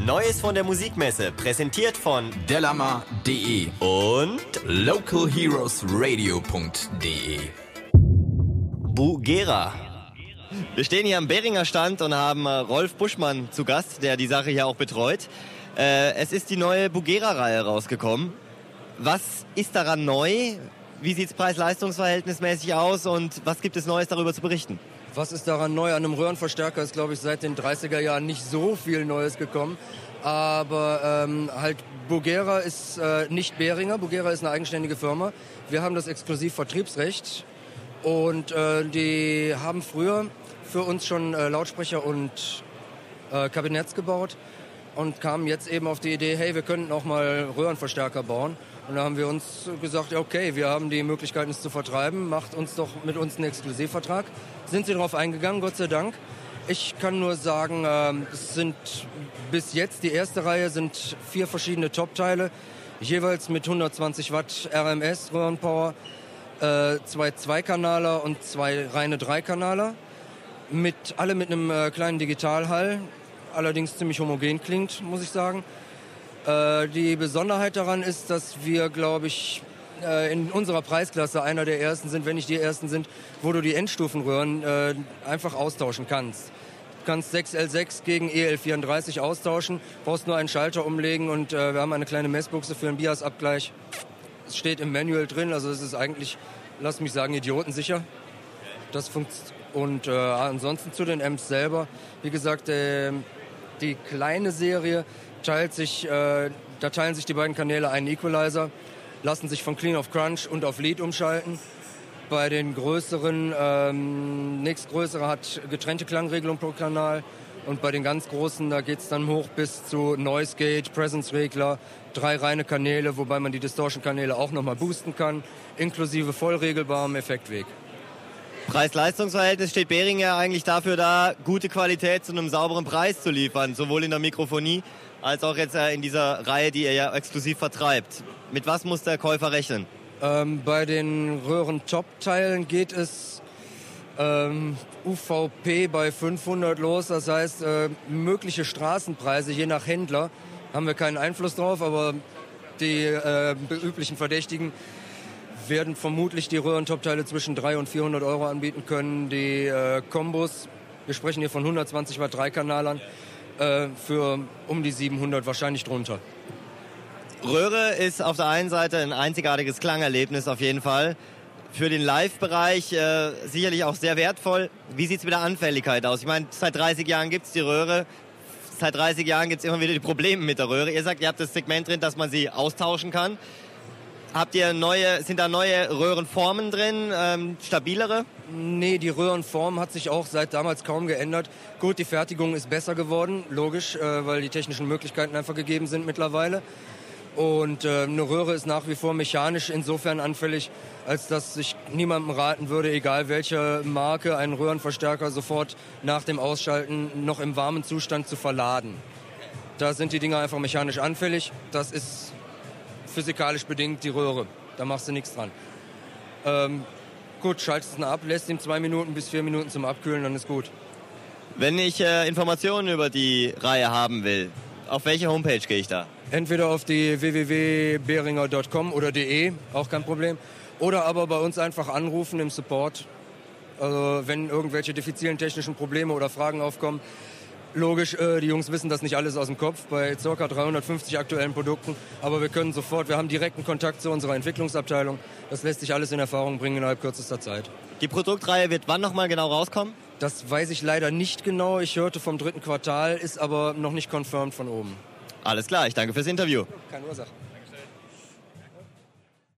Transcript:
Neues von der Musikmesse, präsentiert von Delamar.de und localheroesradio.de. Bugera. Wir stehen hier am Behringer Stand und haben Rolf Buschmann zu Gast, der die Sache hier auch betreut. Es ist die neue Bugera-Reihe rausgekommen. Was ist daran neu? Wie sieht es preis-leistungs-verhältnismäßig aus und was gibt es Neues darüber zu berichten? Was ist daran neu? An einem Röhrenverstärker ist, glaube ich, seit den 30er Jahren nicht so viel Neues gekommen. Aber halt Bugera ist nicht Behringer. Bugera ist eine eigenständige Firma. Wir haben das Exklusivvertriebsrecht. Und die haben früher für uns schon Lautsprecher und Kabinetts gebaut und kamen jetzt eben auf die Idee, hey, wir könnten auch mal Röhrenverstärker bauen. Und da haben wir uns gesagt, ja, okay, wir haben die Möglichkeit, es zu vertreiben, macht uns doch mit uns einen Exklusivvertrag. Sind sie darauf eingegangen, Gott sei Dank. Ich kann nur sagen, es sind bis jetzt, die erste Reihe sind 4 verschiedene Top-Teile, jeweils mit 120 Watt RMS, Röhrenpower, 2 Zweikanaler und 2 reine Dreikanaler, alle mit einem kleinen Digitalhall, allerdings ziemlich homogen klingt, muss ich sagen. Die Besonderheit daran ist, dass wir, glaube ich, in unserer Preisklasse einer der ersten sind, wenn nicht die ersten sind, wo du die Endstufenröhren einfach austauschen kannst. Du kannst 6L6 gegen EL34 austauschen, brauchst nur einen Schalter umlegen und wir haben eine kleine Messbuchse für einen BIAS-Abgleich. Es steht im Manual drin, also es ist eigentlich, lass mich sagen, idiotensicher. Das und ansonsten zu den Amps selber, wie gesagt, die kleine Serie da teilen sich die beiden Kanäle einen Equalizer, lassen sich von Clean auf Crunch und auf Lead umschalten. Bei den größeren, nächstgrößere hat getrennte Klangregelung pro Kanal. Und bei den ganz großen, da geht es dann hoch bis zu Noise Gate, Presence Regler, 3 reine Kanäle, wobei man die Distortion-Kanäle auch nochmal boosten kann, inklusive voll regelbarem Effektweg. Preis-Leistungs-Verhältnis steht Behringer eigentlich dafür da, gute Qualität zu einem sauberen Preis zu liefern, sowohl in der Mikrofonie als auch jetzt in dieser Reihe, die ihr ja exklusiv vertreibt. Mit was muss der Käufer rechnen? Bei den Röhren-Top-Teilen geht es UVP bei 500 los, das heißt mögliche Straßenpreise je nach Händler haben wir keinen Einfluss drauf, aber die üblichen Verdächtigen werden vermutlich die Röhren-Top-Teile zwischen 300 und 400 Euro anbieten können. Die Kombos, wir sprechen hier von 120 Watt Dreikanalern, für um die 700, wahrscheinlich drunter. Röhre ist auf der einen Seite ein einzigartiges Klangerlebnis auf jeden Fall. Für den Live-Bereich sicherlich auch sehr wertvoll. Wie sieht es mit der Anfälligkeit aus? Ich meine, seit 30 Jahren gibt es die Röhre. Seit 30 Jahren gibt es immer wieder die Probleme mit der Röhre. Ihr sagt, ihr habt das Segment drin, dass man sie austauschen kann. Sind da neue Röhrenformen drin, stabilere? Nee, die Röhrenform hat sich auch seit damals kaum geändert. Gut, die Fertigung ist besser geworden, logisch, weil die technischen Möglichkeiten einfach gegeben sind mittlerweile. Und eine Röhre ist nach wie vor mechanisch insofern anfällig, als dass ich niemandem raten würde, egal welche Marke, einen Röhrenverstärker sofort nach dem Ausschalten noch im warmen Zustand zu verladen. Da sind die Dinger einfach mechanisch anfällig. Das ist physikalisch bedingt die Röhre. Da machst du nichts dran. Gut, schaltest ihn ab, lässt ihm 2 Minuten bis 4 Minuten zum Abkühlen, dann ist gut. Wenn ich Informationen über die Reihe haben will, auf welche Homepage gehe ich da? Entweder auf die www.behringer.com oder .de, auch kein Problem. Oder aber bei uns einfach anrufen im Support. Also wenn irgendwelche diffizilen technischen Probleme oder Fragen aufkommen. Logisch, die Jungs wissen das nicht alles aus dem Kopf bei ca. 350 aktuellen Produkten. Aber wir haben direkten Kontakt zu unserer Entwicklungsabteilung. Das lässt sich alles in Erfahrung bringen innerhalb kürzester Zeit. Die Produktreihe wird wann nochmal genau rauskommen? Das weiß ich leider nicht genau. Ich hörte vom 3. Quartal, ist aber noch nicht confirmed von oben. Alles klar, ich danke fürs Interview. Keine Ursache.